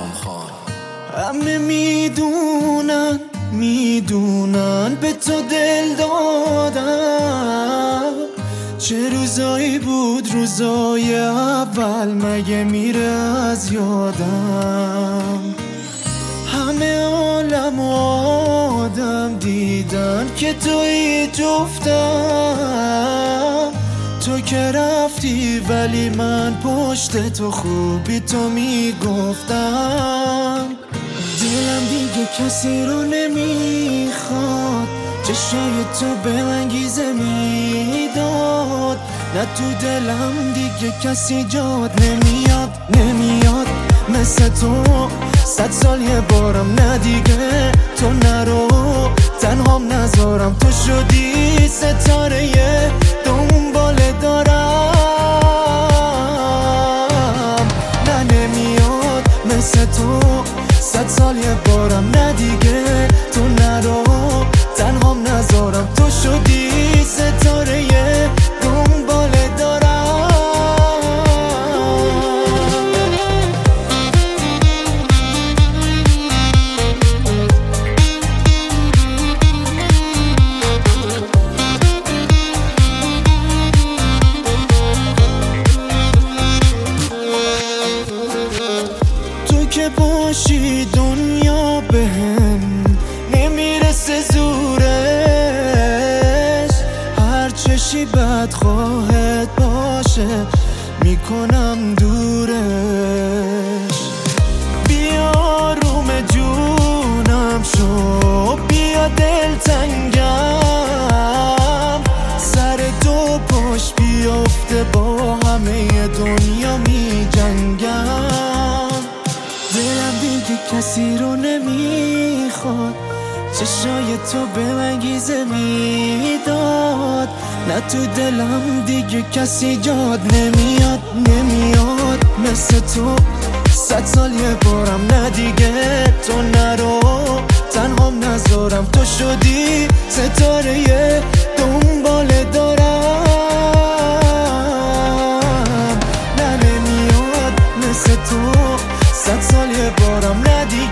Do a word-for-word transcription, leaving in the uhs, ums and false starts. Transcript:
خان. همه میدونن میدونن به تو دل دادم، چه روزایی بود روزای اول مگه میره از یادم. همه عالم و آدم دیدن که توی جفتم، تو که رفتی ولی من پشت تو خوبی تو میگفتم. دلم دیگه کسی رو نمیخواد، چشای تو به من گیزه میداد. نه تو دلم دیگه کسی جاد نمیاد نمیاد مثل تو. صد سال یه بارم نه دیگه تو نرو، تنهام نذارم تو شدی ستاره دنبال دارم. نه نمیاد مثل تو، صد سال یه بارم نه دیگه تو نرو، تنهام نذارم تو شدی ستاره دنبال دارم. که باشی دنیا بهم نمیرسه زورش، هر چشی بدخواهت باشه میکنم دورش. بیا روم جونم شو، بیا دلتنگم، سر دو پاش بیافته با همه دنیا می جنگم. دلم دیگه کسی رو نمیخواد، چشای تو به من گیزه میداد. نه تو دلم دیگه کسی جاد نمیاد نمیاد مثل تو. صد سال یه بارم نه دیگه تو نرو، تنهام نذارم تو شدی ستاره دنبال دارم. نه نمیاد مثل تو، صد سال یه بارم ندی